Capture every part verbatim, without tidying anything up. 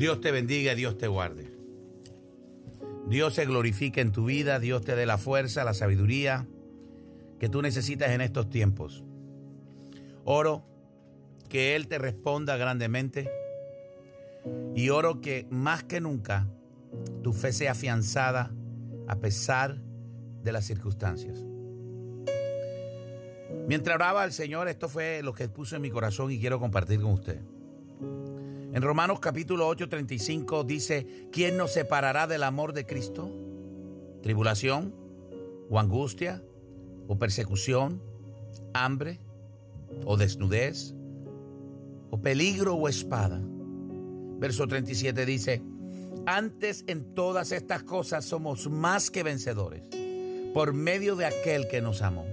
Dios te bendiga, Dios te guarde. Dios se glorifique en tu vida, Dios te dé la fuerza, la sabiduría que tú necesitas en estos tiempos. Oro que Él te responda grandemente y oro que más que nunca tu fe sea afianzada a pesar de las circunstancias. Mientras oraba al Señor, esto fue lo que puso en mi corazón y quiero compartir con usted. En Romanos capítulo ocho, treinta y cinco dice: ¿quién nos separará del amor de Cristo? ¿Tribulación? ¿O angustia? ¿O persecución? ¿Hambre? ¿O desnudez? ¿O peligro o espada? Verso treinta y siete dice: antes en todas estas cosas somos más que vencedores, por medio de aquel que nos amó.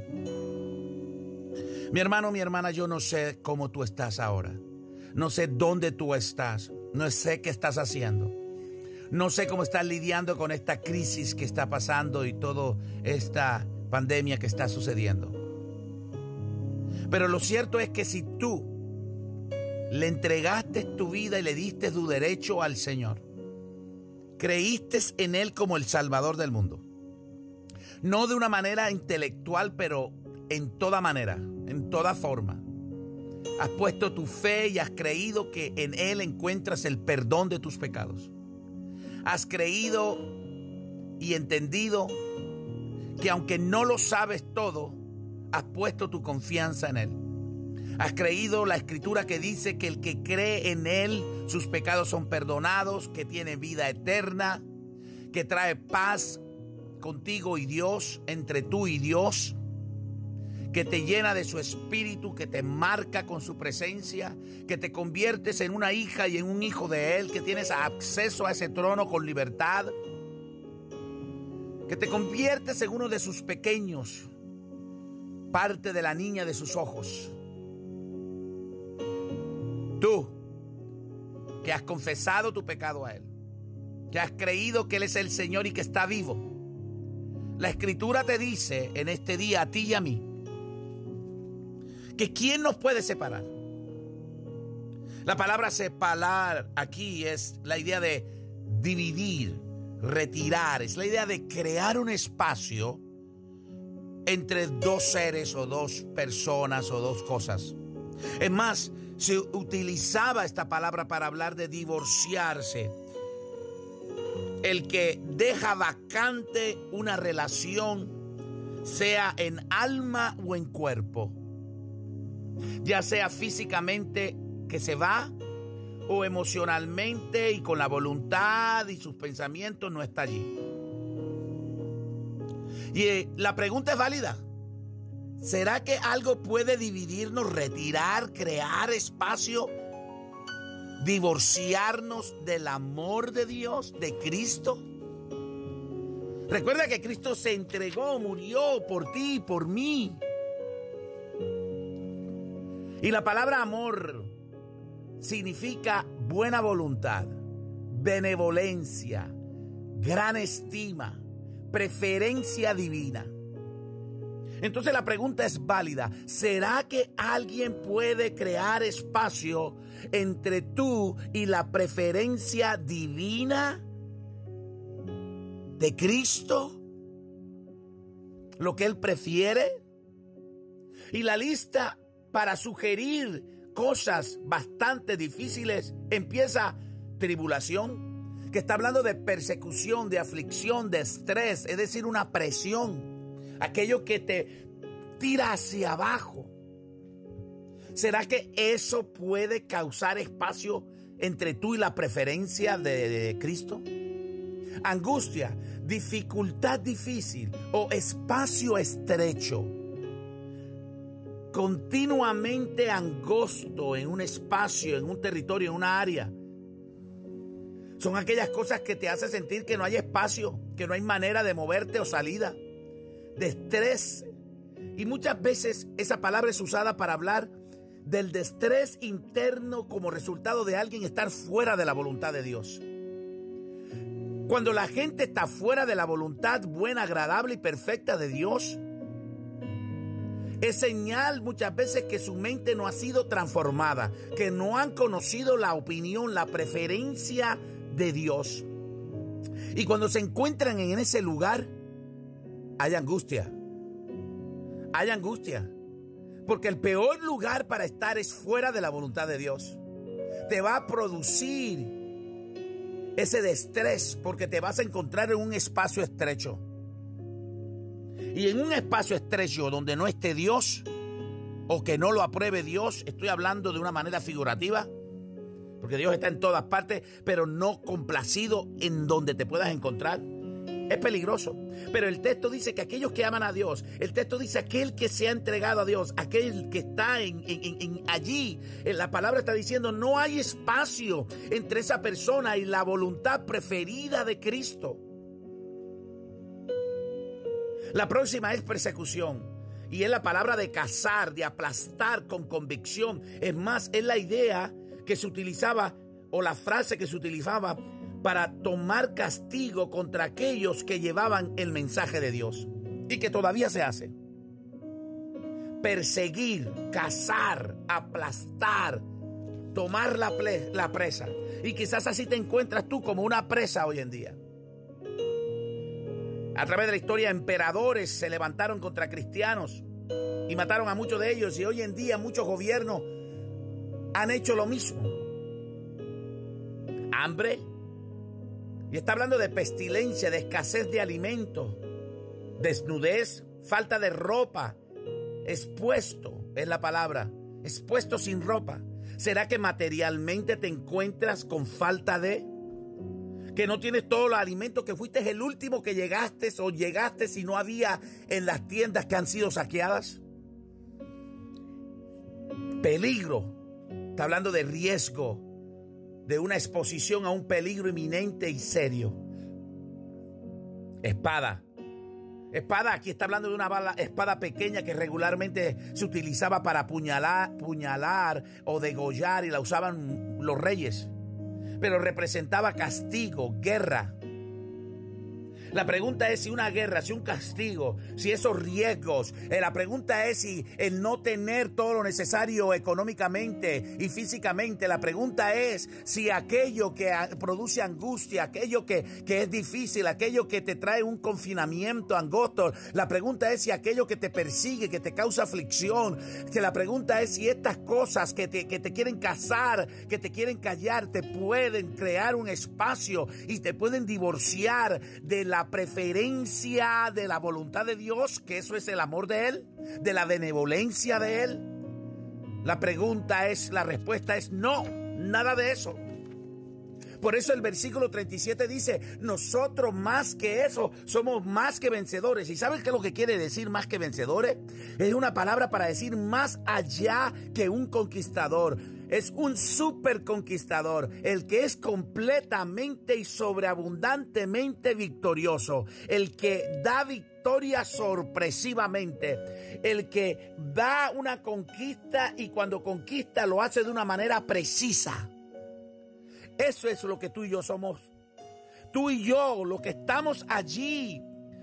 Mi hermano, mi hermana, yo no sé cómo tú estás ahora. No sé dónde tú estás. No sé qué estás haciendo. No sé cómo estás lidiando con esta crisis que está pasando y toda esta pandemia que está sucediendo. Pero lo cierto es que si tú le entregaste tu vida y le diste tu derecho al Señor, creíste en Él como el Salvador del mundo, no de una manera intelectual, pero en toda manera, en toda forma, has puesto tu fe y has creído que en Él encuentras el perdón de tus pecados. Has creído y entendido que aunque no lo sabes todo, has puesto tu confianza en Él. Has creído la Escritura que dice que el que cree en Él, sus pecados son perdonados, que tiene vida eterna, que trae paz contigo y Dios, entre tú y Dios, que te llena de su espíritu, que te marca con su presencia, que te conviertes en una hija y en un hijo de Él, que tienes acceso a ese trono con libertad, que te conviertes en uno de sus pequeños, parte de la niña de sus ojos. Tú, que has confesado tu pecado a Él, que has creído que Él es el Señor y que está vivo. La Escritura te dice en este día a ti y a mí, que ¿quién nos puede separar? La palabra separar aquí es la idea de dividir, retirar. Es la idea de crear un espacio entre dos seres o dos personas o dos cosas. Es más, se utilizaba esta palabra para hablar de divorciarse. El que deja vacante una relación, sea en alma o en cuerpo. Ya sea físicamente que se va o emocionalmente y con la voluntad y sus pensamientos no está allí. Y eh, la pregunta es válida. ¿Será que algo puede dividirnos, retirar, crear espacio, divorciarnos del amor de Dios, de Cristo? Recuerda que Cristo se entregó, murió por ti y por mí. Y la palabra amor significa buena voluntad, benevolencia, gran estima, preferencia divina. Entonces la pregunta es válida. ¿Será que alguien puede crear espacio entre tú y la preferencia divina de Cristo? Lo que Él prefiere. Y la lista para sugerir cosas bastante difíciles empieza tribulación, que está hablando de persecución, de aflicción, de estrés, es decir, una presión, aquello que te tira hacia abajo. ¿Será que eso puede causar espacio entre tú y la preferencia de, de Cristo? Angustia, dificultad difícil o espacio estrecho. Continuamente angosto en un espacio, en un territorio, en una área. Son aquellas cosas que te hacen sentir que no hay espacio, que no hay manera de moverte o salida. De estrés. Y muchas veces esa palabra es usada para hablar del estrés interno como resultado de alguien estar fuera de la voluntad de Dios. Cuando la gente está fuera de la voluntad buena, agradable y perfecta de Dios, Es señal muchas veces que su mente no ha sido transformada, que no han conocido la opinión, la preferencia de Dios. Y cuando se encuentran en ese lugar, hay angustia. Hay angustia. Porque el peor lugar para estar es fuera de la voluntad de Dios. Te va a producir ese destrés porque te vas a encontrar en un espacio estrecho. Y en un espacio estrecho donde no esté Dios o que no lo apruebe Dios, estoy hablando de una manera figurativa, porque Dios está en todas partes, pero no complacido en donde te puedas encontrar. Es peligroso. Pero el texto dice que aquellos que aman a Dios, el texto dice aquel que se ha entregado a Dios, aquel que está en, en, en allí, en la palabra está diciendo, no hay espacio entre esa persona y la voluntad preferida de Cristo. La próxima es persecución. Y es la palabra de cazar, de aplastar con convicción. Es más, es la idea que se utilizaba o la frase que se utilizaba para tomar castigo contra aquellos que llevaban el mensaje de Dios y que todavía se hace. Perseguir, cazar, aplastar, tomar la, ple- la presa. Y quizás así te encuentras tú como una presa hoy en día. A través de la historia, emperadores se levantaron contra cristianos y mataron a muchos de ellos, y hoy en día muchos gobiernos han hecho lo mismo. Hambre. Y está hablando de pestilencia, de escasez de alimentos, desnudez, falta de ropa, expuesto es la palabra, expuesto sin ropa. ¿Será que materialmente te encuentras con falta de? Que no tienes todos los alimentos, que fuiste el último que llegaste o llegaste si no había en las tiendas que han sido saqueadas. Peligro, está hablando de riesgo, de una exposición a un peligro inminente y serio. Espada. Espada, aquí está hablando de una bala, espada pequeña que regularmente se utilizaba para apuñalar, puñalar o degollar, y la usaban los reyes. Pero representaba castigo, guerra. La pregunta es si una guerra, si un castigo, si esos riesgos, eh, la pregunta es si el no tener todo lo necesario económicamente y físicamente, la pregunta es si aquello que a, produce angustia, aquello que, que es difícil, aquello que te trae un confinamiento angosto, la pregunta es si aquello que te persigue, que te causa aflicción, que la pregunta es si estas cosas que te, que te quieren cazar, que te quieren callar, te pueden crear un espacio y te pueden divorciar de la La preferencia de la voluntad de Dios, que eso es el amor de Él, de la benevolencia de Él. La pregunta es, la respuesta es no, nada de eso. Por eso el versículo treinta y siete dice, nosotros más que eso, somos más que vencedores. ¿Y sabes qué es lo que quiere decir más que vencedores? Es una palabra para decir más allá que un conquistador. Es un super conquistador, el que es completamente y sobreabundantemente victorioso, el que da victoria sorpresivamente, el que da una conquista y cuando conquista lo hace de una manera precisa. Eso es lo que tú y yo somos. Tú y yo, los que estamos allí,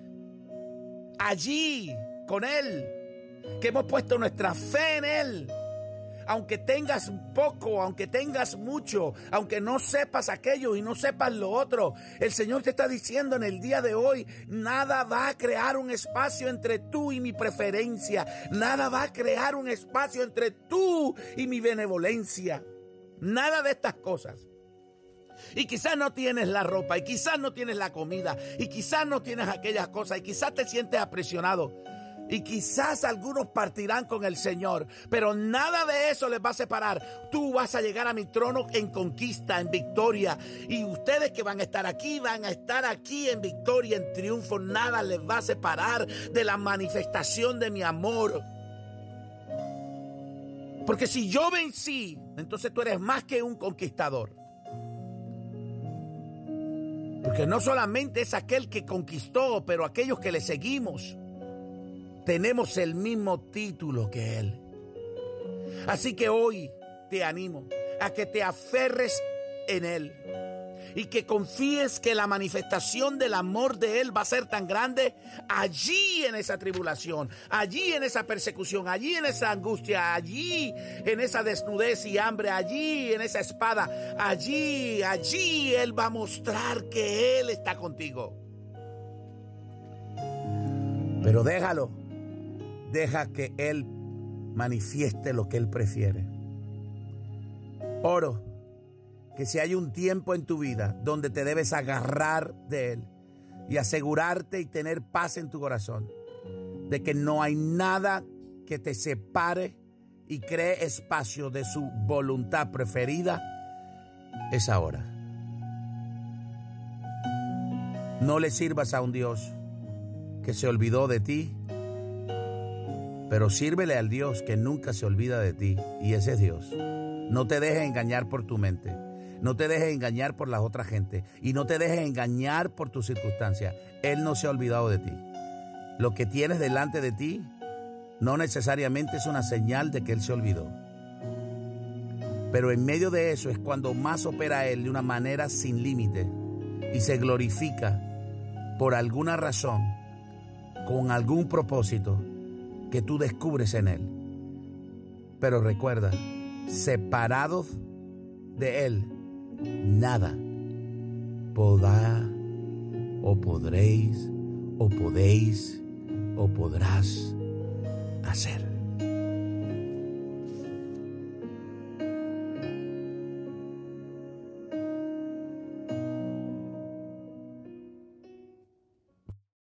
allí con Él, que hemos puesto nuestra fe en Él. Aunque tengas poco, aunque tengas mucho, aunque no sepas aquello y no sepas lo otro, el Señor te está diciendo en el día de hoy, nada va a crear un espacio entre tú y mi preferencia. Nada va a crear un espacio entre tú y mi benevolencia. Nada de estas cosas. Y quizás no tienes la ropa, y quizás no tienes la comida, y quizás no tienes aquellas cosas, y quizás te sientes apresionado. Y quizás algunos partirán con el Señor, pero nada de eso les va a separar. Tú vas a llegar a mi trono en conquista, en victoria. Y ustedes que van a estar aquí, van a estar aquí en victoria, en triunfo. Nada les va a separar de la manifestación de mi amor. Porque si yo vencí, entonces tú eres más que un conquistador. Porque no solamente es aquel que conquistó, pero aquellos que le seguimos tenemos el mismo título que Él. Así que hoy te animo a que te aferres en Él y que confíes que la manifestación del amor de Él va a ser tan grande allí en esa tribulación, allí en esa persecución, allí en esa angustia, allí en esa desnudez y hambre, allí en esa espada, allí, allí Él va a mostrar que Él está contigo. Pero déjalo, deja que Él manifieste lo que Él prefiere. Oro que si hay un tiempo en tu vida donde te debes agarrar de Él y asegurarte y tener paz en tu corazón, de que no hay nada que te separe y cree espacio de su voluntad preferida, es ahora. No le sirvas a un Dios que se olvidó de ti, pero sírvele al Dios que nunca se olvida de ti, y ese es Dios. No te dejes engañar por tu mente, no te dejes engañar por la otra gente y no te dejes engañar por tus circunstancias. Él no se ha olvidado de ti. Lo que tienes delante de ti no necesariamente es una señal de que Él se olvidó. Pero en medio de eso es cuando más opera Él de una manera sin límite y se glorifica por alguna razón, con algún propósito que tú descubres en Él. Pero recuerda, separados de Él, nada podrá o podréis o podéis o podrás hacer.